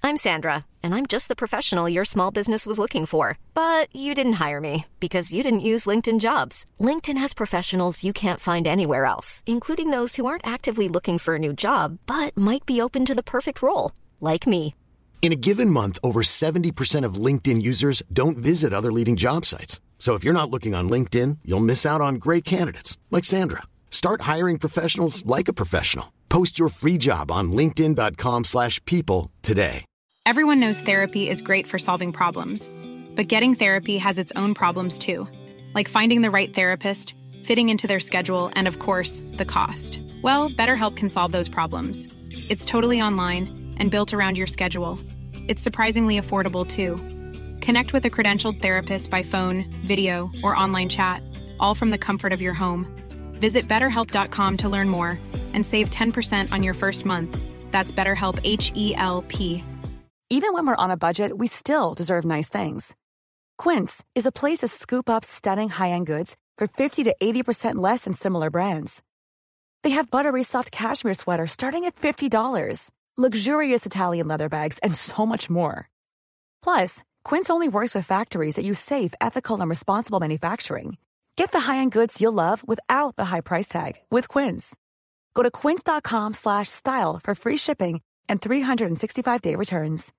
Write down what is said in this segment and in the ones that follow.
I'm Sandra, and I'm just the professional your small business was looking for. But you didn't hire me because you didn't use LinkedIn Jobs. LinkedIn has professionals you can't find anywhere else, including those who aren't actively looking for a new job, but might be open to the perfect role, like me. In a given month, over 70% of LinkedIn users don't visit other leading job sites. So if you're not looking on LinkedIn, you'll miss out on great candidates like Sandra. Start hiring professionals like a professional. Post your free job on linkedin.com/people today. Everyone knows therapy is great for solving problems, but getting therapy has its own problems too, like finding the right therapist, fitting into their schedule, and of course, the cost. Well, BetterHelp can solve those problems. It's totally online and built around your schedule. It's surprisingly affordable too. Connect with a credentialed therapist by phone, video, or online chat, all from the comfort of your home. Visit BetterHelp.com to learn more and save 10% on your first month. That's BetterHelp, H-E-L-P. Even when we're on a budget, we still deserve nice things. Quince is a place to scoop up stunning high-end goods for 50 to 80% less than similar brands. They have buttery soft cashmere sweaters starting at $50, luxurious Italian leather bags, and so much more. Plus, Quince only works with factories that use safe, ethical, and responsible manufacturing. Get the high-end goods you'll love without the high price tag with Quince. Go to quince.com/style for free shipping and 365-day returns.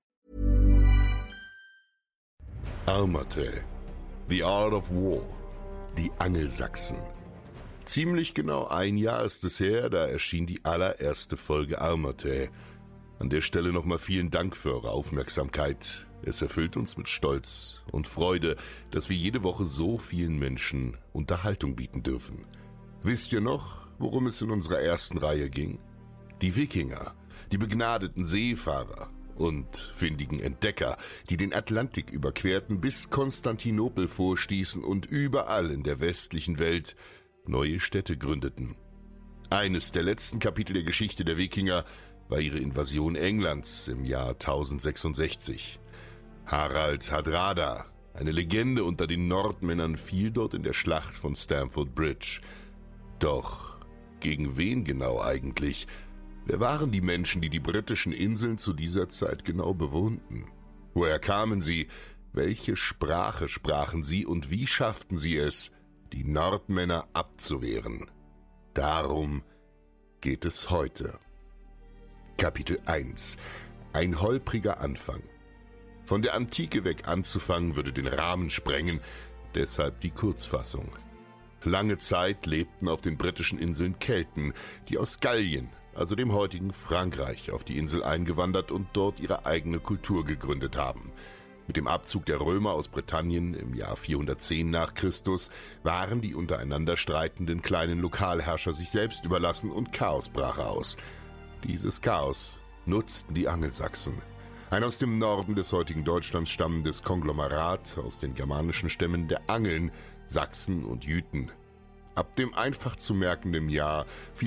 Armate, The Art of War, die Angelsachsen. Ziemlich genau ein Jahr ist es her, da erschien die allererste Folge Armate. An der Stelle nochmal vielen Dank für eure Aufmerksamkeit. Es erfüllt uns mit Stolz und Freude, dass wir jede Woche so vielen Menschen Unterhaltung bieten dürfen. Wisst ihr noch, worum es in unserer ersten Reihe ging? Die Wikinger, die begnadeten Seefahrer und findigen Entdecker, die den Atlantik überquerten, bis Konstantinopel vorstießen und überall in der westlichen Welt neue Städte gründeten. Eines der letzten Kapitel der Geschichte der Wikinger war ihre Invasion Englands im Jahr 1066. Harald Hardrada, eine Legende unter den Nordmännern, fiel dort in der Schlacht von Stamford Bridge. Doch gegen wen genau eigentlich? Wer waren die Menschen, die die britischen Inseln zu dieser Zeit genau bewohnten? Woher kamen sie? Welche Sprache sprachen sie und wie schafften sie es, die Nordmänner abzuwehren? Darum geht es heute. Kapitel 1. Ein holpriger Anfang. Von der Antike weg anzufangen, würde den Rahmen sprengen, deshalb die Kurzfassung. Lange Zeit lebten auf den britischen Inseln Kelten, die aus Gallien, also dem heutigen Frankreich, auf die Insel eingewandert und dort ihre eigene Kultur gegründet haben. Mit dem Abzug der Römer aus Britannien im Jahr 410 nach Christus waren die untereinander streitenden kleinen Lokalherrscher sich selbst überlassen und Chaos brach aus. Dieses Chaos nutzten die Angelsachsen. Ein aus dem Norden des heutigen Deutschlands stammendes Konglomerat aus den germanischen Stämmen der Angeln, Sachsen und Jüten. Ab dem einfach zu merkenden Jahr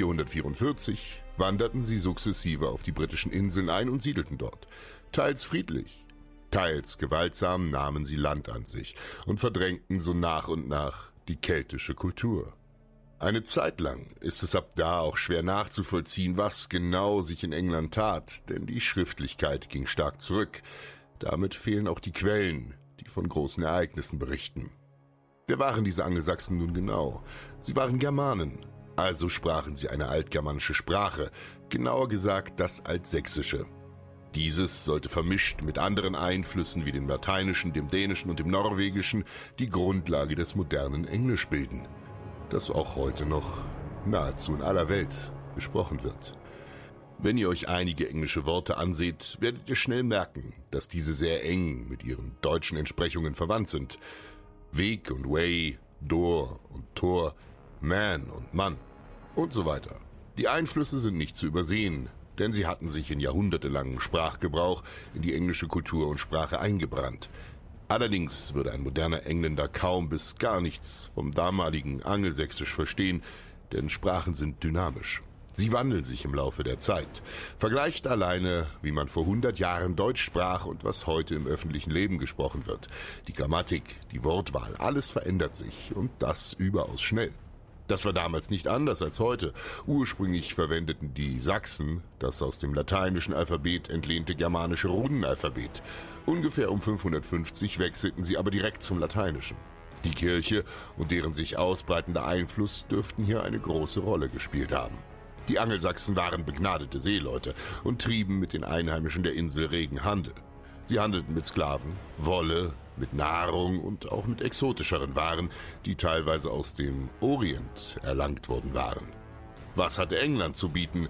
444 wanderten sie sukzessive auf die britischen Inseln ein und siedelten dort. Teils friedlich, teils gewaltsam nahmen sie Land an sich und verdrängten so nach und nach die keltische Kultur. Eine Zeit lang ist es ab da auch schwer nachzuvollziehen, was genau sich in England tat, denn die Schriftlichkeit ging stark zurück. Damit fehlen auch die Quellen, die von großen Ereignissen berichten. Wer waren diese Angelsachsen nun genau? Sie waren Germanen, also sprachen sie eine altgermanische Sprache, genauer gesagt das Altsächsische. Dieses sollte vermischt mit anderen Einflüssen wie dem Lateinischen, dem Dänischen und dem Norwegischen die Grundlage des modernen Englisch bilden, das auch heute noch nahezu in aller Welt gesprochen wird. Wenn ihr euch einige englische Worte anseht, werdet ihr schnell merken, dass diese sehr eng mit ihren deutschen Entsprechungen verwandt sind. Weg und Way, Door und Tor, Man und Mann und so weiter. Die Einflüsse sind nicht zu übersehen, denn sie hatten sich in jahrhundertelangen Sprachgebrauch in die englische Kultur und Sprache eingebrannt. Allerdings würde ein moderner Engländer kaum bis gar nichts vom damaligen Angelsächsisch verstehen, denn Sprachen sind dynamisch. Sie wandeln sich im Laufe der Zeit. Vergleicht alleine, wie man vor 100 Jahren Deutsch sprach und was heute im öffentlichen Leben gesprochen wird. Die Grammatik, die Wortwahl, alles verändert sich und das überaus schnell. Das war damals nicht anders als heute. Ursprünglich verwendeten die Sachsen das aus dem lateinischen Alphabet entlehnte germanische Runenalphabet. Ungefähr um 550 wechselten sie aber direkt zum Lateinischen. Die Kirche und deren sich ausbreitender Einfluss dürften hier eine große Rolle gespielt haben. Die Angelsachsen waren begnadete Seeleute und trieben mit den Einheimischen der Insel regen Handel. Sie handelten mit Sklaven, Wolle, mit Nahrung und auch mit exotischeren Waren, die teilweise aus dem Orient erlangt worden waren. Was hatte England zu bieten?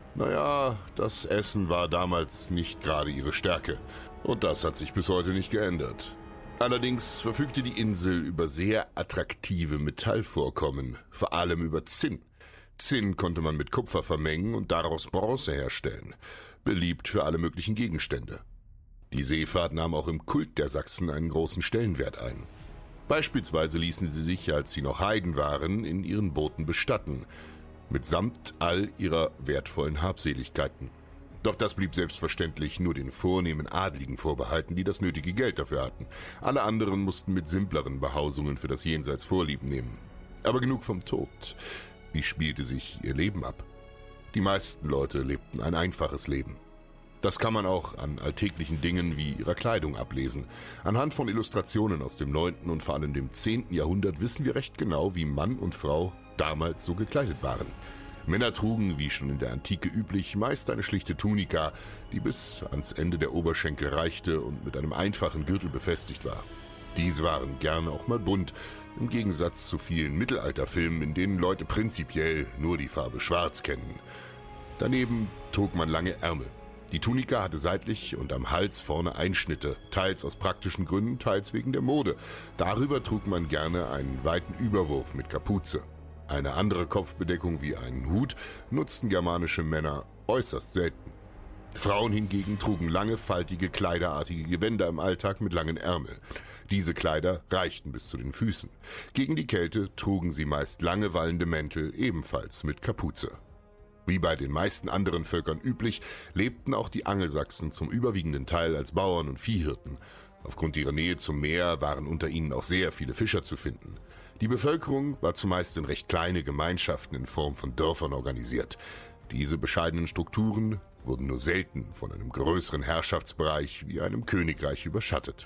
Naja, das Essen war damals nicht gerade ihre Stärke. Und das hat sich bis heute nicht geändert. Allerdings verfügte die Insel über sehr attraktive Metallvorkommen, vor allem über Zinn. Zinn konnte man mit Kupfer vermengen und daraus Bronze herstellen, beliebt für alle möglichen Gegenstände. Die Seefahrt nahm auch im Kult der Sachsen einen großen Stellenwert ein. Beispielsweise ließen sie sich, als sie noch Heiden waren, in ihren Booten bestatten, mitsamt all ihrer wertvollen Habseligkeiten. Doch das blieb selbstverständlich nur den vornehmen Adligen vorbehalten, die das nötige Geld dafür hatten. Alle anderen mussten mit simpleren Behausungen für das Jenseits Vorlieb nehmen. Aber genug vom Tod. Wie spielte sich ihr Leben ab? Die meisten Leute lebten ein einfaches Leben. Das kann man auch an alltäglichen Dingen wie ihrer Kleidung ablesen. Anhand von Illustrationen aus dem 9. und vor allem dem 10. Jahrhundert wissen wir recht genau, wie Mann und Frau damals so gekleidet waren. Männer trugen, wie schon in der Antike üblich, meist eine schlichte Tunika, die bis ans Ende der Oberschenkel reichte und mit einem einfachen Gürtel befestigt war. Diese waren gerne auch mal bunt, im Gegensatz zu vielen Mittelalterfilmen, in denen Leute prinzipiell nur die Farbe Schwarz kennen. Daneben trug man lange Ärmel. Die Tunika hatte seitlich und am Hals vorne Einschnitte, teils aus praktischen Gründen, teils wegen der Mode. Darüber trug man gerne einen weiten Überwurf mit Kapuze. Eine andere Kopfbedeckung wie einen Hut nutzten germanische Männer äußerst selten. Frauen hingegen trugen lange, faltige, kleiderartige Gewänder im Alltag mit langen Ärmeln. Diese Kleider reichten bis zu den Füßen. Gegen die Kälte trugen sie meist lange wallende Mäntel, ebenfalls mit Kapuze. Wie bei den meisten anderen Völkern üblich, lebten auch die Angelsachsen zum überwiegenden Teil als Bauern und Viehhirten. Aufgrund ihrer Nähe zum Meer waren unter ihnen auch sehr viele Fischer zu finden. Die Bevölkerung war zumeist in recht kleine Gemeinschaften in Form von Dörfern organisiert. Diese bescheidenen Strukturen wurden nur selten von einem größeren Herrschaftsbereich wie einem Königreich überschattet.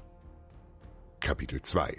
Kapitel 2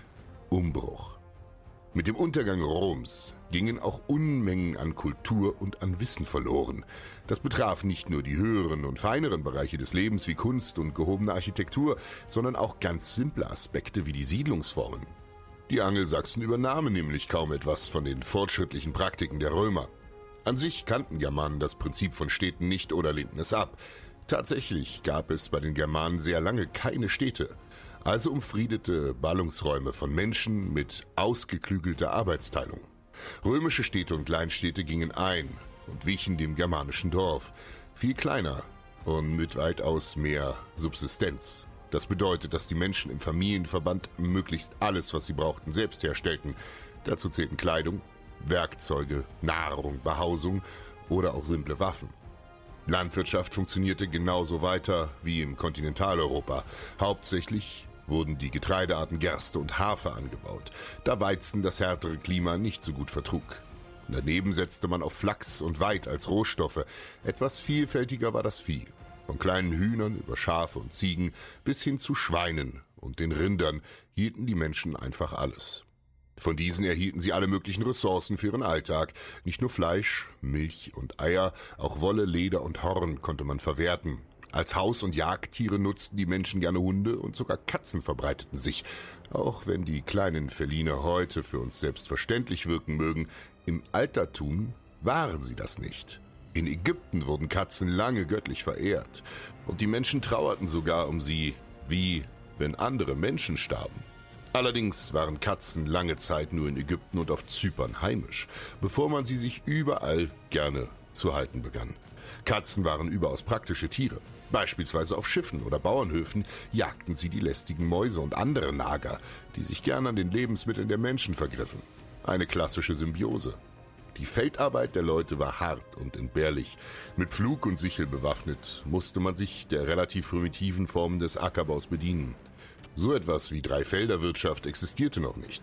– Umbruch. Mit dem Untergang Roms gingen auch Unmengen an Kultur und an Wissen verloren. Das betraf nicht nur die höheren und feineren Bereiche des Lebens wie Kunst und gehobene Architektur, sondern auch ganz simple Aspekte wie die Siedlungsformen. Die Angelsachsen übernahmen nämlich kaum etwas von den fortschrittlichen Praktiken der Römer. An sich kannten Germanen das Prinzip von Städten nicht oder lehnten es ab. Tatsächlich gab es bei den Germanen sehr lange keine Städte. Also umfriedete Ballungsräume von Menschen mit ausgeklügelter Arbeitsteilung. Römische Städte und Kleinstädte gingen ein und wichen dem germanischen Dorf. Viel kleiner und mit weitaus mehr Subsistenz. Das bedeutet, dass die Menschen im Familienverband möglichst alles, was sie brauchten, selbst herstellten. Dazu zählten Kleidung, Werkzeuge, Nahrung, Behausung oder auch simple Waffen. Landwirtschaft funktionierte genauso weiter wie im Kontinentaleuropa. Hauptsächlich wurden die Getreidearten Gerste und Hafer angebaut, da Weizen das härtere Klima nicht so gut vertrug. Daneben setzte man auf Flachs und Weid als Rohstoffe. Etwas vielfältiger war das Vieh. Von kleinen Hühnern über Schafe und Ziegen bis hin zu Schweinen und den Rindern hielten die Menschen einfach alles. Von diesen erhielten sie alle möglichen Ressourcen für ihren Alltag. Nicht nur Fleisch, Milch und Eier, auch Wolle, Leder und Horn konnte man verwerten. Als Haus- und Jagdtiere nutzten die Menschen gerne Hunde und sogar Katzen verbreiteten sich. Auch wenn die kleinen Feline heute für uns selbstverständlich wirken mögen, im Altertum waren sie das nicht. In Ägypten wurden Katzen lange göttlich verehrt und die Menschen trauerten sogar um sie, wie wenn andere Menschen starben. Allerdings waren Katzen lange Zeit nur in Ägypten und auf Zypern heimisch, bevor man sie sich überall gerne zu halten begann. Katzen waren überaus praktische Tiere. Beispielsweise auf Schiffen oder Bauernhöfen jagten sie die lästigen Mäuse und andere Nager, die sich gern an den Lebensmitteln der Menschen vergriffen. Eine klassische Symbiose. Die Feldarbeit der Leute war hart und entbehrlich. Mit Pflug und Sichel bewaffnet musste man sich der relativ primitiven Formen des Ackerbaus bedienen. So etwas wie Dreifelderwirtschaft existierte noch nicht.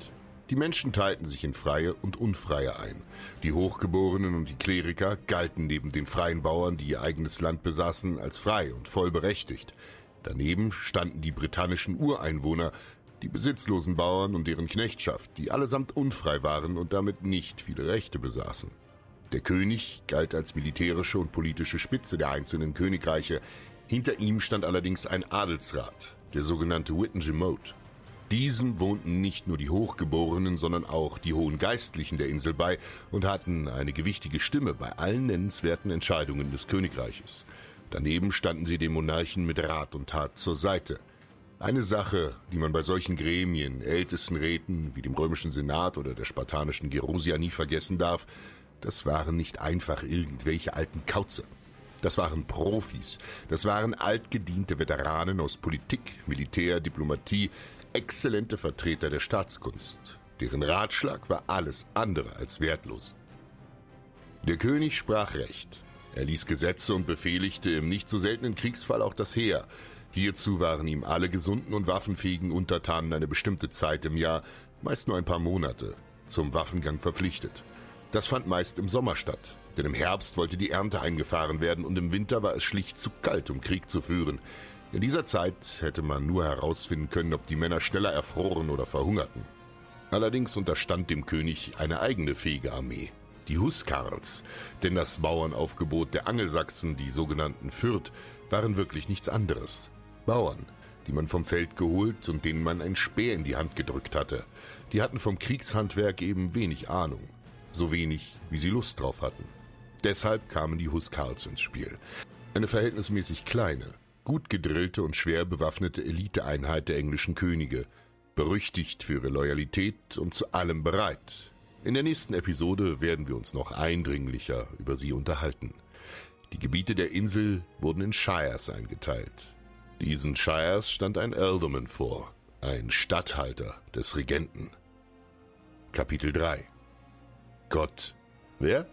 Die Menschen teilten sich in Freie und Unfreie ein. Die Hochgeborenen und die Kleriker galten neben den freien Bauern, die ihr eigenes Land besaßen, als frei und vollberechtigt. Daneben standen die britannischen Ureinwohner, die besitzlosen Bauern und deren Knechtschaft, die allesamt unfrei waren und damit nicht viele Rechte besaßen. Der König galt als militärische und politische Spitze der einzelnen Königreiche. Hinter ihm stand allerdings ein Adelsrat, der sogenannte Witenagemot. Diesem wohnten nicht nur die Hochgeborenen, sondern auch die hohen Geistlichen der Insel bei und hatten eine gewichtige Stimme bei allen nennenswerten Entscheidungen des Königreiches. Daneben standen sie dem Monarchen mit Rat und Tat zur Seite. Eine Sache, die man bei solchen Gremien, Ältestenräten wie dem römischen Senat oder der spartanischen Gerousia nie vergessen darf, das waren nicht einfach irgendwelche alten Kauze. Das waren Profis, das waren altgediente Veteranen aus Politik, Militär, Diplomatie, exzellente Vertreter der Staatskunst. Deren Ratschlag war alles andere als wertlos. Der König sprach Recht. Er ließ Gesetze und befehligte im nicht so seltenen Kriegsfall auch das Heer. Hierzu waren ihm alle gesunden und waffenfähigen Untertanen eine bestimmte Zeit im Jahr, meist nur ein paar Monate, zum Waffengang verpflichtet. Das fand meist im Sommer statt, denn im Herbst wollte die Ernte eingefahren werden und im Winter war es schlicht zu kalt, um Krieg zu führen. In dieser Zeit hätte man nur herausfinden können, ob die Männer schneller erfroren oder verhungerten. Allerdings unterstand dem König eine eigene fähige Armee, die Huskarls, denn das Bauernaufgebot der Angelsachsen, die sogenannten Fürth, waren wirklich nichts anderes. Bauern, die man vom Feld geholt und denen man ein Speer in die Hand gedrückt hatte. Die hatten vom Kriegshandwerk eben wenig Ahnung, so wenig, wie sie Lust drauf hatten. Deshalb kamen die Huskarls ins Spiel. Eine verhältnismäßig kleine, gut gedrillte und schwer bewaffnete Eliteeinheit der englischen Könige, berüchtigt für ihre Loyalität und zu allem bereit. In der nächsten Episode werden wir uns noch eindringlicher über sie unterhalten. Die Gebiete der Insel wurden in Shires eingeteilt. Diesen Shires stand ein Ealdorman vor, ein Statthalter des Regenten. Kapitel 3 Gott. Wer?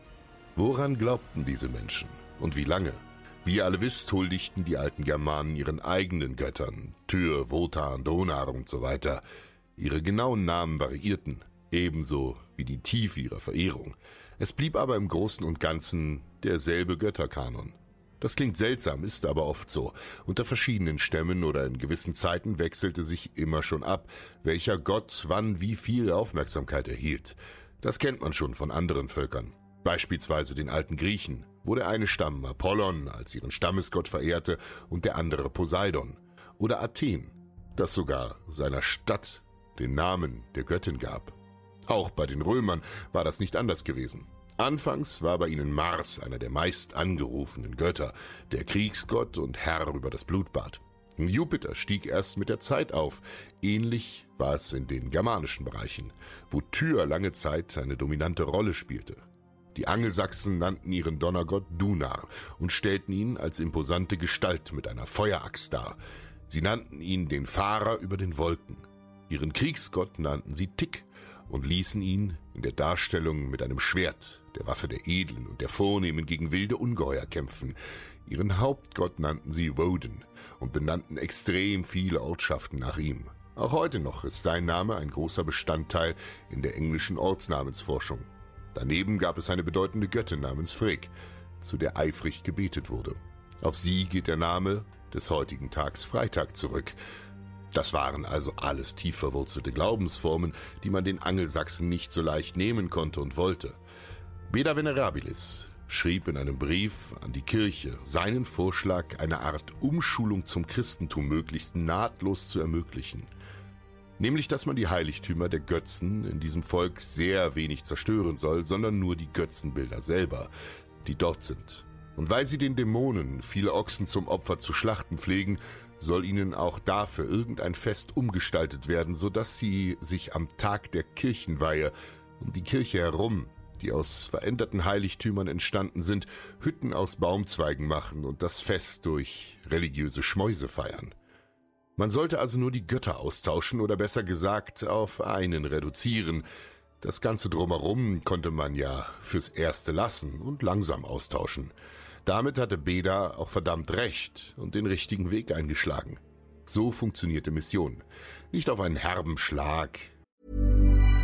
Woran glaubten diese Menschen? Und wie lange? Wie ihr alle wisst, huldigten die alten Germanen ihren eigenen Göttern, Tyr, Wotan, Donar und so weiter. Ihre genauen Namen variierten, ebenso wie die Tiefe ihrer Verehrung. Es blieb aber im Großen und Ganzen derselbe Götterkanon. Das klingt seltsam, ist aber oft so. Unter verschiedenen Stämmen oder in gewissen Zeiten wechselte sich immer schon ab, welcher Gott wann wie viel Aufmerksamkeit erhielt. Das kennt man schon von anderen Völkern. Beispielsweise den alten Griechen, wo der eine Stamm Apollon als ihren Stammesgott verehrte und der andere Poseidon. Oder Athen, das sogar seiner Stadt den Namen der Göttin gab. Auch bei den Römern war das nicht anders gewesen. Anfangs war bei ihnen Mars einer der meist angerufenen Götter, der Kriegsgott und Herr über das Blutbad. Jupiter stieg erst mit der Zeit auf. Ähnlich war es in den germanischen Bereichen, wo Tyr lange Zeit eine dominante Rolle spielte. Die Angelsachsen nannten ihren Donnergott Dunar und stellten ihn als imposante Gestalt mit einer Feueraxt dar. Sie nannten ihn den Fahrer über den Wolken. Ihren Kriegsgott nannten sie Tik und ließen ihn in der Darstellung mit einem Schwert, der Waffe der Edlen und der Vornehmen, gegen wilde Ungeheuer kämpfen. Ihren Hauptgott nannten sie Woden und benannten extrem viele Ortschaften nach ihm. Auch heute noch ist sein Name ein großer Bestandteil in der englischen Ortsnamensforschung. Daneben gab es eine bedeutende Göttin namens Frigg, zu der eifrig gebetet wurde. Auf sie geht der Name des heutigen Tags Freitag zurück. Das waren also alles tief verwurzelte Glaubensformen, die man den Angelsachsen nicht so leicht nehmen konnte und wollte. Beda Venerabilis schrieb in einem Brief an die Kirche seinen Vorschlag, eine Art Umschulung zum Christentum möglichst nahtlos zu ermöglichen. Nämlich, dass man die Heiligtümer der Götzen in diesem Volk sehr wenig zerstören soll, sondern nur die Götzenbilder selber, die dort sind. Und weil sie den Dämonen viele Ochsen zum Opfer zu schlachten pflegen, soll ihnen auch dafür irgendein Fest umgestaltet werden, sodass sie sich am Tag der Kirchenweihe um die Kirche herum, die aus veränderten Heiligtümern entstanden sind, Hütten aus Baumzweigen machen und das Fest durch religiöse Schmäuse feiern. Man sollte also nur die Götter austauschen oder besser gesagt auf einen reduzieren. Das Ganze drumherum konnte man ja fürs Erste lassen und langsam austauschen. Damit hatte Beda auch verdammt recht und den richtigen Weg eingeschlagen. So funktionierte Mission. Nicht auf einen herben Schlag.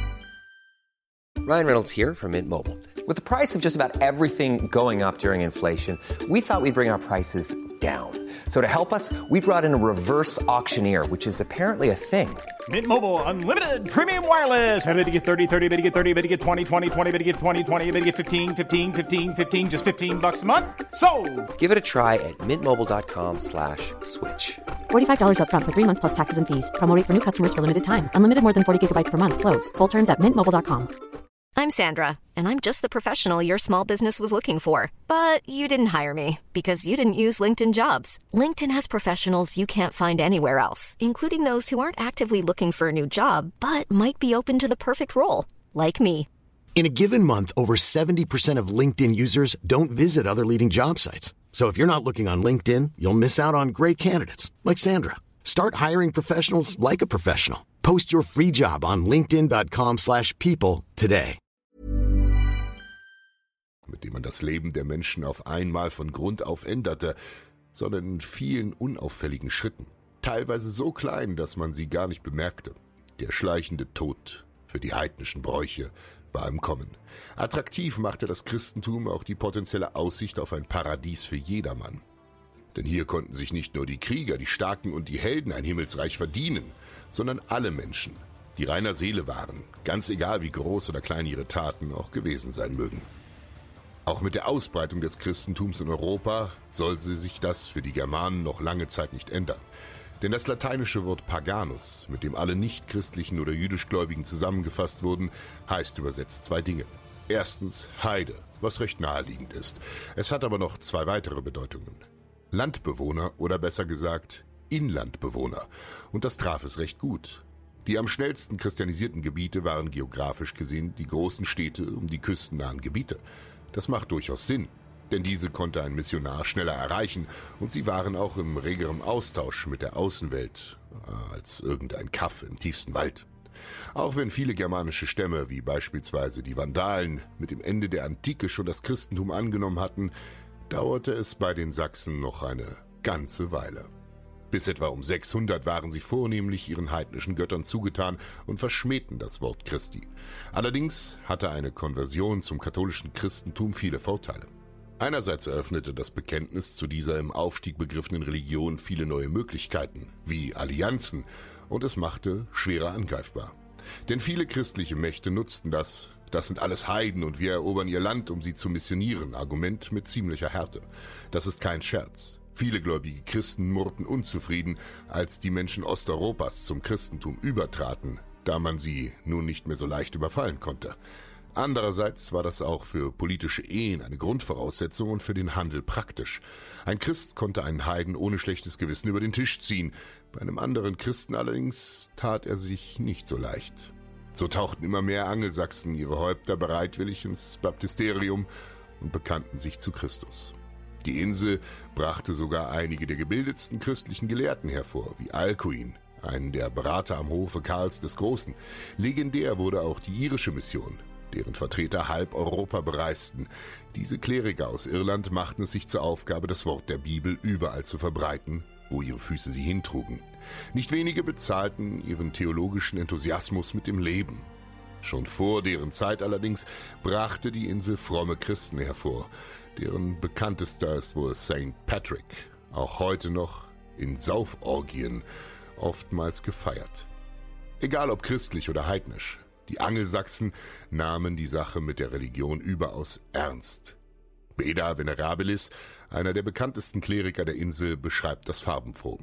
Ryan Reynolds here from Mint Mobile. With the price of just about everything going up during inflation, we thought we'd bring our prices down. So to help us, we brought in a reverse auctioneer, which is apparently a thing. Mint Mobile Unlimited Premium Wireless. How to get 30, 30, how to get 30, how to get 20, 20, 20, how to get 20, 20, how to get 15, 15, 15, 15, just $15 a month? Sold! Give it a try at mintmobile.com/switch. $45 up front for 3 months plus taxes and fees. Promo rate for new customers for limited time. Unlimited more than 40 gigabytes per month. Slows full terms at mintmobile.com. I'm Sandra, and I'm just the professional your small business was looking for. But you didn't hire me because you didn't use LinkedIn Jobs. LinkedIn has professionals you can't find anywhere else, including those who aren't actively looking for a new job, but might be open to the perfect role, like me. In a given month, over 70% of LinkedIn users don't visit other leading job sites. So if you're not looking on LinkedIn, you'll miss out on great candidates like Sandra. Start hiring professionals like a professional. Post your free job on linkedin.com/people today. Mit dem man das Leben der Menschen auf einmal von Grund auf änderte, sondern in vielen unauffälligen Schritten, teilweise so klein, dass man sie gar nicht bemerkte. Der schleichende Tod für die heidnischen Bräuche war im Kommen. Attraktiv machte das Christentum auch die potenzielle Aussicht auf ein Paradies für jedermann. Denn hier konnten sich nicht nur die Krieger, die Starken und die Helden ein Himmelsreich verdienen, sondern alle Menschen, die reiner Seele waren, ganz egal wie groß oder klein ihre Taten auch gewesen sein mögen. Auch mit der Ausbreitung des Christentums in Europa sollte sich das für die Germanen noch lange Zeit nicht ändern. Denn das lateinische Wort Paganus, mit dem alle nichtchristlichen oder jüdischgläubigen zusammengefasst wurden, heißt übersetzt zwei Dinge. Erstens Heide, was recht naheliegend ist. Es hat aber noch zwei weitere Bedeutungen. Landbewohner oder besser gesagt Inlandbewohner. Und das traf es recht gut. Die am schnellsten christianisierten Gebiete waren geografisch gesehen die großen Städte um die küstennahen Gebiete. Das macht durchaus Sinn, denn diese konnte ein Missionar schneller erreichen und sie waren auch im regeren Austausch mit der Außenwelt als irgendein Kaff im tiefsten Wald. Auch wenn viele germanische Stämme, wie beispielsweise die Vandalen, mit dem Ende der Antike schon das Christentum angenommen hatten, dauerte es bei den Sachsen noch eine ganze Weile. Bis etwa um 600 waren sie vornehmlich ihren heidnischen Göttern zugetan und verschmähten das Wort Christi. Allerdings hatte eine Konversion zum katholischen Christentum viele Vorteile. Einerseits eröffnete das Bekenntnis zu dieser im Aufstieg begriffenen Religion viele neue Möglichkeiten, wie Allianzen, und es machte schwerer angreifbar. Denn viele christliche Mächte nutzten das sind alles Heiden und wir erobern ihr Land, um sie zu missionieren, Argument mit ziemlicher Härte. Das ist kein Scherz. Viele gläubige Christen murrten unzufrieden, als die Menschen Osteuropas zum Christentum übertraten, da man sie nun nicht mehr so leicht überfallen konnte. Andererseits war das auch für politische Ehen eine Grundvoraussetzung und für den Handel praktisch. Ein Christ konnte einen Heiden ohne schlechtes Gewissen über den Tisch ziehen, bei einem anderen Christen allerdings tat er sich nicht so leicht. So tauchten immer mehr Angelsachsen ihre Häupter bereitwillig ins Baptisterium und bekannten sich zu Christus. Die Insel brachte sogar einige der gebildetsten christlichen Gelehrten hervor, wie Alcuin, einen der Berater am Hofe Karls des Großen. Legendär wurde auch die irische Mission, deren Vertreter halb Europa bereisten. Diese Kleriker aus Irland machten es sich zur Aufgabe, das Wort der Bibel überall zu verbreiten, wo ihre Füße sie hintrugen. Nicht wenige bezahlten ihren theologischen Enthusiasmus mit dem Leben. Schon vor deren Zeit allerdings brachte die Insel fromme Christen hervor. Deren bekanntester ist wohl St. Patrick, auch heute noch in Sauforgien oftmals gefeiert. Egal ob christlich oder heidnisch, die Angelsachsen nahmen die Sache mit der Religion überaus ernst. Beda Venerabilis, einer der bekanntesten Kleriker der Insel, beschreibt das farbenfroh.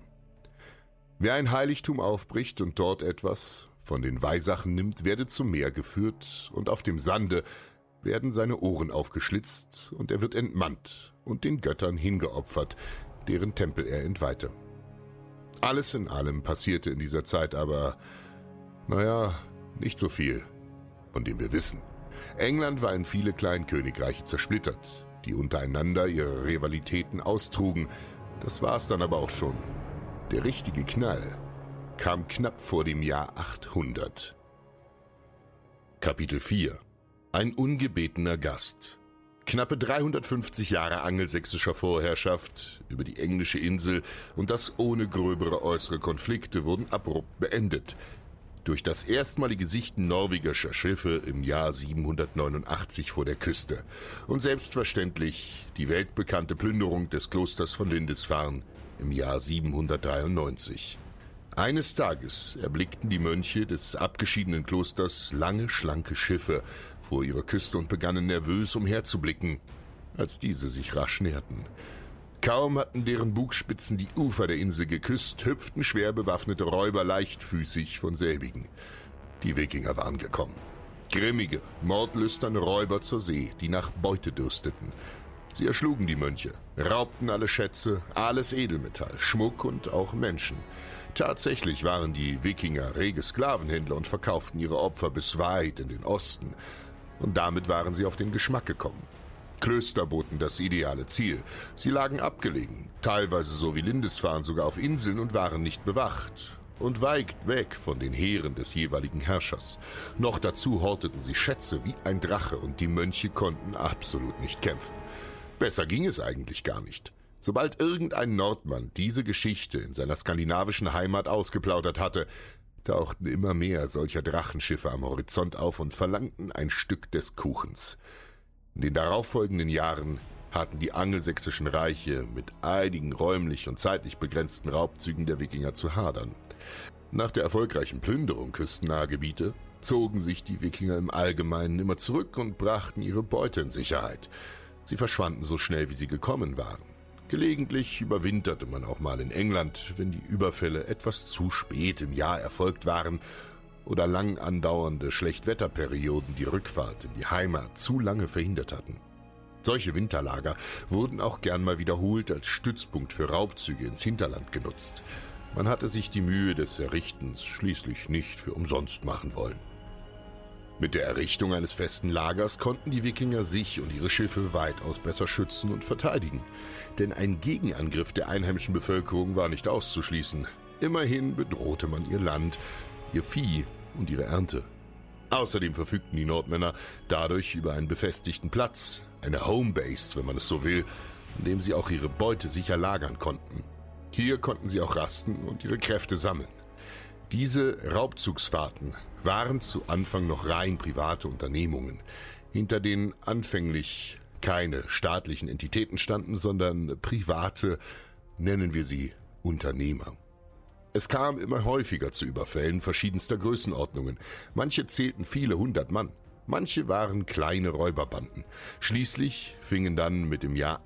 Wer ein Heiligtum aufbricht und dort etwas von den Weihsachen nimmt, werde zum Meer geführt und auf dem Sande werden seine Ohren aufgeschlitzt und er wird entmannt und den Göttern hingeopfert, deren Tempel er entweihte. Alles in allem passierte in dieser Zeit aber, nicht so viel, von dem wir wissen. England war in viele Kleinkönigreiche zersplittert, die untereinander ihre Rivalitäten austrugen. Das war's dann aber auch schon. Der richtige Knall kam knapp vor dem Jahr 800. Kapitel 4 – Ein ungebetener Gast. Knappe 350 Jahre angelsächsischer Vorherrschaft über die englische Insel und das ohne gröbere äußere Konflikte wurden abrupt beendet. durch das erstmalige Sichten norwegischer Schiffe im Jahr 789 vor der Küste und selbstverständlich die weltbekannte Plünderung des Klosters von Lindisfarne im Jahr 793. Eines Tages erblickten die Mönche des abgeschiedenen Klosters lange, schlanke Schiffe vor ihrer Küste und begannen nervös umherzublicken, als diese sich rasch näherten. Kaum hatten deren Bugspitzen die Ufer der Insel geküsst, hüpften schwer bewaffnete Räuber leichtfüßig von selbigen. Die Wikinger waren gekommen. Grimmige, mordlüsterne Räuber zur See, die nach Beute dürsteten. Sie erschlugen die Mönche, raubten alle Schätze, alles Edelmetall, Schmuck und auch Menschen. Tatsächlich waren die Wikinger rege Sklavenhändler und verkauften ihre Opfer bis weit in den Osten. Und damit waren sie auf den Geschmack gekommen. Klöster boten das ideale Ziel. Sie lagen abgelegen, teilweise so wie Lindisfarne sogar auf Inseln und waren nicht bewacht und weit weg von den Heeren des jeweiligen Herrschers. Noch dazu horteten sie Schätze wie ein Drache und die Mönche konnten absolut nicht kämpfen. Besser ging es eigentlich gar nicht. Sobald irgendein Nordmann diese Geschichte in seiner skandinavischen Heimat ausgeplaudert hatte, tauchten immer mehr solcher Drachenschiffe am Horizont auf und verlangten ein Stück des Kuchens. In den darauffolgenden Jahren hatten die angelsächsischen Reiche mit einigen räumlich und zeitlich begrenzten Raubzügen der Wikinger zu hadern. Nach der erfolgreichen Plünderung küstennaher Gebiete zogen sich die Wikinger im Allgemeinen immer zurück und brachten ihre Beute in Sicherheit. Sie verschwanden so schnell, wie sie gekommen waren. Gelegentlich überwinterte man auch mal in England, wenn die Überfälle etwas zu spät im Jahr erfolgt waren oder lang andauernde Schlechtwetterperioden die Rückfahrt in die Heimat zu lange verhindert hatten. Solche Winterlager wurden auch gern mal wiederholt als Stützpunkt für Raubzüge ins Hinterland genutzt. Man hatte sich die Mühe des Errichtens schließlich nicht für umsonst machen wollen. Mit der Errichtung eines festen Lagers konnten die Wikinger sich und ihre Schiffe weitaus besser schützen und verteidigen. Denn ein Gegenangriff der einheimischen Bevölkerung war nicht auszuschließen. Immerhin bedrohte man ihr Land, ihr Vieh und ihre Ernte. Außerdem verfügten die Nordmänner dadurch über einen befestigten Platz, eine Homebase, wenn man es so will, an dem sie auch ihre Beute sicher lagern konnten. Hier konnten sie auch rasten und ihre Kräfte sammeln. Diese Raubzugsfahrten waren zu Anfang noch rein private Unternehmungen, hinter denen anfänglich keine staatlichen Entitäten standen, sondern private, nennen wir sie Unternehmer. Es kam immer häufiger zu Überfällen verschiedenster Größenordnungen. Manche zählten viele 100 Mann, manche waren kleine Räuberbanden. Schließlich fingen dann mit dem Jahr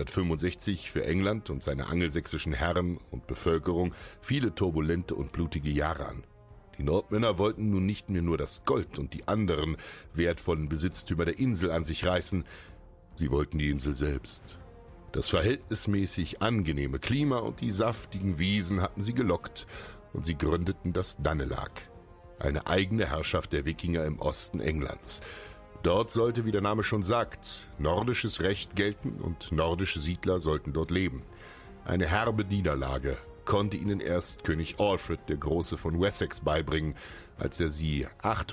865 für England und seine angelsächsischen Herren und Bevölkerung viele turbulente und blutige Jahre an. Die Nordmänner wollten nun nicht mehr nur das Gold und die anderen wertvollen Besitztümer der Insel an sich reißen, sie wollten die Insel selbst. Das verhältnismäßig angenehme Klima und die saftigen Wiesen hatten sie gelockt und sie gründeten das Danelag, eine eigene Herrschaft der Wikinger im Osten Englands. Dort sollte, wie der Name schon sagt, nordisches Recht gelten und nordische Siedler sollten dort leben. Eine herbe Niederlage konnte ihnen erst König Alfred der Große von Wessex beibringen, als er sie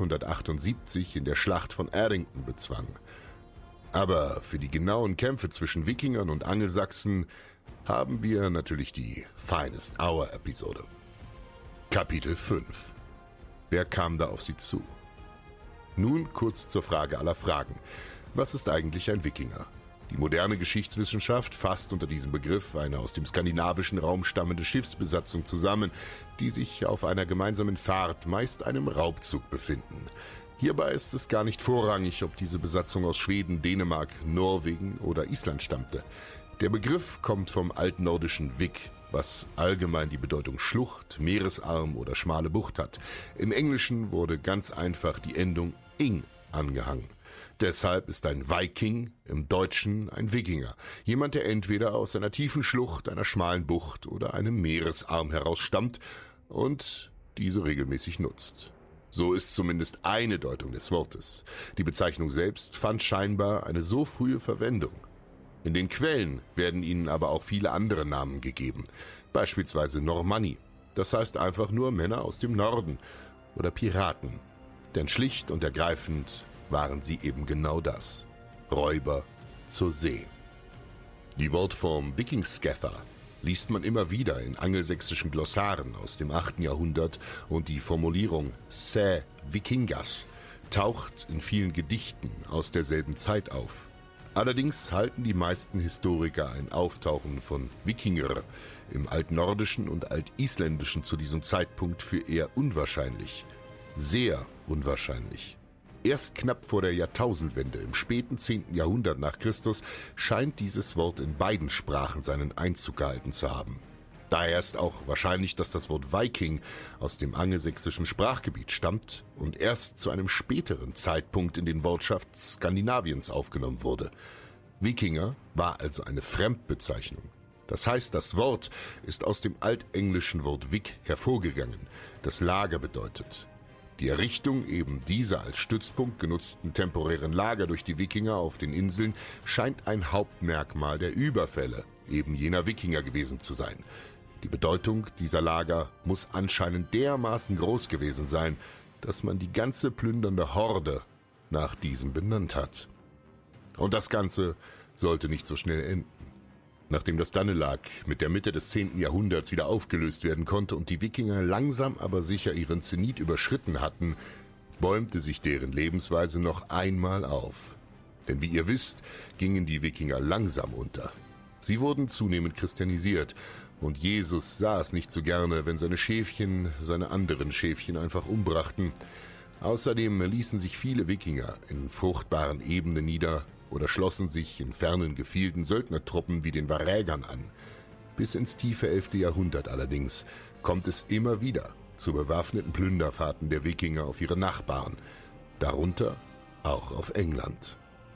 878 in der Schlacht von Addington bezwang. Aber für die genauen Kämpfe zwischen Wikingern und Angelsachsen haben wir natürlich die Finest Hour Episode. Kapitel 5. Wer kam da auf sie zu? Nun kurz zur Frage aller Fragen. Was ist eigentlich ein Wikinger? Die moderne Geschichtswissenschaft fasst unter diesem Begriff eine aus dem skandinavischen Raum stammende Schiffsbesatzung zusammen, die sich auf einer gemeinsamen Fahrt, meist einem Raubzug, befinden. Hierbei ist es gar nicht vorrangig, ob diese Besatzung aus Schweden, Dänemark, Norwegen oder Island stammte. Der Begriff kommt vom altnordischen Vik, was allgemein die Bedeutung Schlucht, Meeresarm oder schmale Bucht hat. Im Englischen wurde ganz einfach die Endung ing angehangen. Deshalb ist ein Viking im Deutschen ein Wikinger, jemand, der entweder aus einer tiefen Schlucht, einer schmalen Bucht oder einem Meeresarm heraus stammt und diese regelmäßig nutzt. So ist zumindest eine Deutung des Wortes. Die Bezeichnung selbst fand scheinbar eine so frühe Verwendung. In den Quellen werden ihnen aber auch viele andere Namen gegeben, beispielsweise Normanni, das heißt einfach nur Männer aus dem Norden, oder Piraten, denn schlicht und ergreifend waren sie eben genau das, Räuber zur See. Die Wortform Vikingscather liest man immer wieder in angelsächsischen Glossaren aus dem 8. Jahrhundert und die Formulierung «Sä Vikingas» taucht in vielen Gedichten aus derselben Zeit auf. Allerdings halten die meisten Historiker ein Auftauchen von Wikinger im Altnordischen und Altisländischen zu diesem Zeitpunkt für eher unwahrscheinlich. Sehr unwahrscheinlich. Erst knapp vor der Jahrtausendwende, im späten 10. Jahrhundert nach Christus, scheint dieses Wort in beiden Sprachen seinen Einzug gehalten zu haben. Daher ist auch wahrscheinlich, dass das Wort Viking aus dem angelsächsischen Sprachgebiet stammt und erst zu einem späteren Zeitpunkt in den Wortschatz Skandinaviens aufgenommen wurde. Wikinger war also eine Fremdbezeichnung. Das heißt, das Wort ist aus dem altenglischen Wort Vik hervorgegangen, das Lager bedeutet. Die Errichtung eben dieser als Stützpunkt genutzten temporären Lager durch die Wikinger auf den Inseln scheint ein Hauptmerkmal der Überfälle eben jener Wikinger gewesen zu sein. Die Bedeutung dieser Lager muss anscheinend dermaßen groß gewesen sein, dass man die ganze plündernde Horde nach diesem benannt hat. Und das Ganze sollte nicht so schnell enden. Nachdem das Danelag mit der Mitte des 10. Jahrhunderts wieder aufgelöst werden konnte und die Wikinger langsam aber sicher ihren Zenit überschritten hatten, bäumte sich deren Lebensweise noch einmal auf. Denn wie ihr wisst, gingen die Wikinger langsam unter. Sie wurden zunehmend christianisiert und Jesus sah es nicht so gerne, wenn seine Schäfchen seine anderen Schäfchen einfach umbrachten. Außerdem ließen sich viele Wikinger in fruchtbaren Ebenen nieder oder schlossen sich in fernen Gefilden Söldnertruppen wie den Varägern an. Bis ins tiefe 11. Jahrhundert allerdings kommt es immer wieder zu bewaffneten Plünderfahrten der Wikinger auf ihre Nachbarn, darunter auch auf England.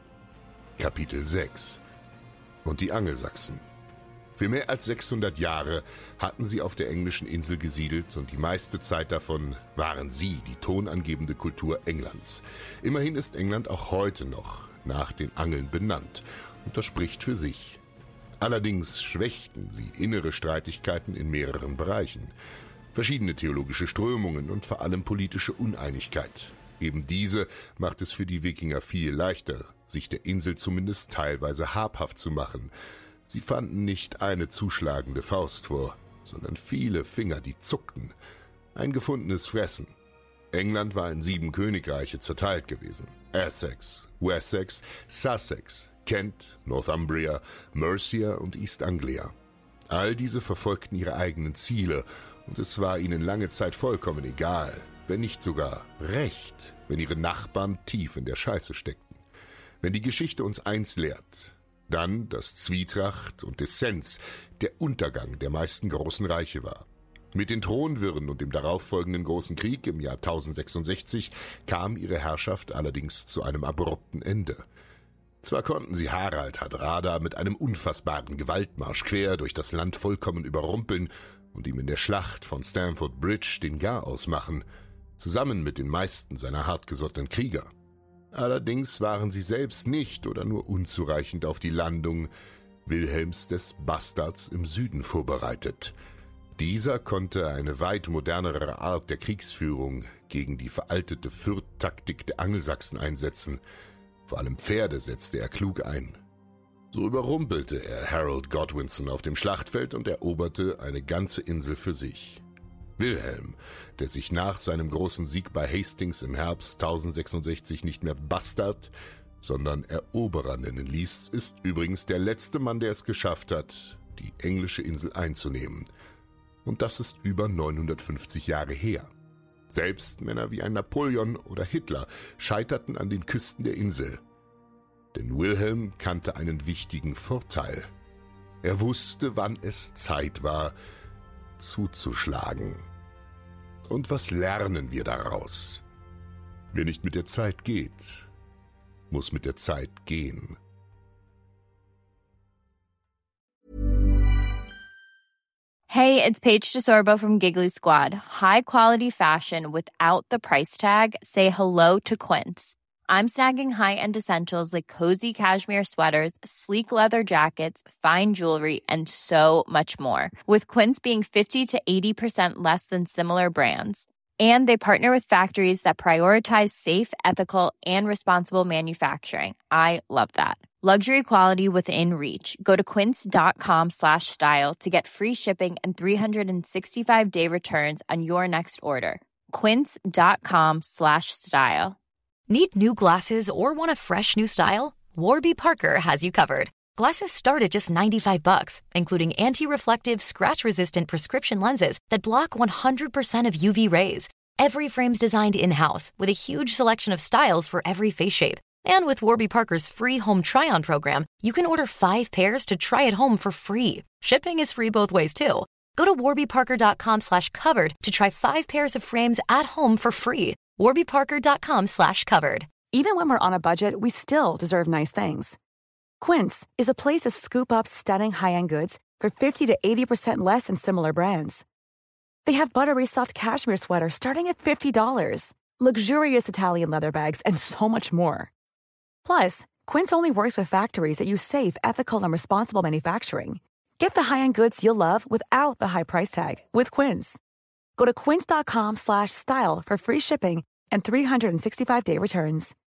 Kapitel 6 Und die Angelsachsen. Für mehr als 600 Jahre hatten sie auf der englischen Insel gesiedelt und die meiste Zeit davon waren sie die tonangebende Kultur Englands. Immerhin ist England auch heute noch nach den Angeln benannt und das spricht für sich. Allerdings schwächten sie innere Streitigkeiten in mehreren Bereichen, verschiedene theologische Strömungen und vor allem politische Uneinigkeit. Eben diese macht es für die Wikinger viel leichter, sich der Insel zumindest teilweise habhaft zu machen. Sie fanden nicht eine zuschlagende Faust vor, sondern viele Finger, die zuckten. Ein gefundenes Fressen. England war in 7 Königreiche zerteilt gewesen. Essex, Wessex, Sussex, Kent, Northumbria, Mercia und East Anglia. All diese verfolgten ihre eigenen Ziele und es war ihnen lange Zeit vollkommen egal, wenn nicht sogar recht, wenn ihre Nachbarn tief in der Scheiße steckten. Wenn die Geschichte uns eins lehrt, dann, dass Zwietracht und Dissens der Untergang der meisten großen Reiche war. Mit den Thronwirren und dem darauffolgenden Großen Krieg im Jahr 1066 kam ihre Herrschaft allerdings zu einem abrupten Ende. Zwar konnten sie Harald Hardrada mit einem unfassbaren Gewaltmarsch quer durch das Land vollkommen überrumpeln und ihm in der Schlacht von Stamford Bridge den Garaus machen, zusammen mit den meisten seiner hartgesottenen Krieger. Allerdings waren sie selbst nicht oder nur unzureichend auf die Landung Wilhelms des Bastards im Süden vorbereitet. Dieser konnte eine weit modernere Art der Kriegsführung gegen die veraltete Fürth-Taktik der Angelsachsen einsetzen. Vor allem Pferde setzte er klug ein. So überrumpelte er Harold Godwinson auf dem Schlachtfeld und eroberte eine ganze Insel für sich. Wilhelm, der sich nach seinem großen Sieg bei Hastings im Herbst 1066 nicht mehr Bastard, sondern Eroberer nennen ließ, ist übrigens der letzte Mann, der es geschafft hat, die englische Insel einzunehmen. Und das ist über 950 Jahre her. Selbst Männer wie ein Napoleon oder Hitler scheiterten an den Küsten der Insel. Denn Wilhelm kannte einen wichtigen Vorteil. Er wusste, wann es Zeit war, zuzuschlagen. Und was lernen wir daraus? Wer nicht mit der Zeit geht, muss mit der Zeit gehen. Hey, it's Paige DeSorbo from Giggly Squad. High quality fashion without the price tag. Say hello to Quince. I'm snagging high-end essentials like cozy cashmere sweaters, sleek leather jackets, fine jewelry, and so much more. With Quince being 50 to 80% less than similar brands. And they partner with factories that prioritize safe, ethical, and responsible manufacturing. I love that. Luxury quality within reach. Go to quince.com/style to get free shipping and 365-day returns on your next order. Quince.com/style. Need new glasses or want a fresh new style? Warby Parker has you covered. Glasses start at just $95, including anti-reflective, scratch-resistant prescription lenses that block 100% of UV rays. Every frame's designed in-house with a huge selection of styles for every face shape. And with Warby Parker's free home try-on program, you can order 5 pairs to try at home for free. Shipping is free both ways, too. Go to warbyparker.com/covered to try 5 pairs of frames at home for free. warbyparker.com/covered. Even when we're on a budget, we still deserve nice things. Quince is a place to scoop up stunning high-end goods for 50 to 80% less than similar brands. They have buttery soft cashmere sweaters starting at $50, luxurious Italian leather bags, and so much more. Plus, Quince only works with factories that use safe, ethical, and responsible manufacturing. Get the high-end goods you'll love without the high price tag with Quince. Go to quince.com/style for free shipping and 365-day returns.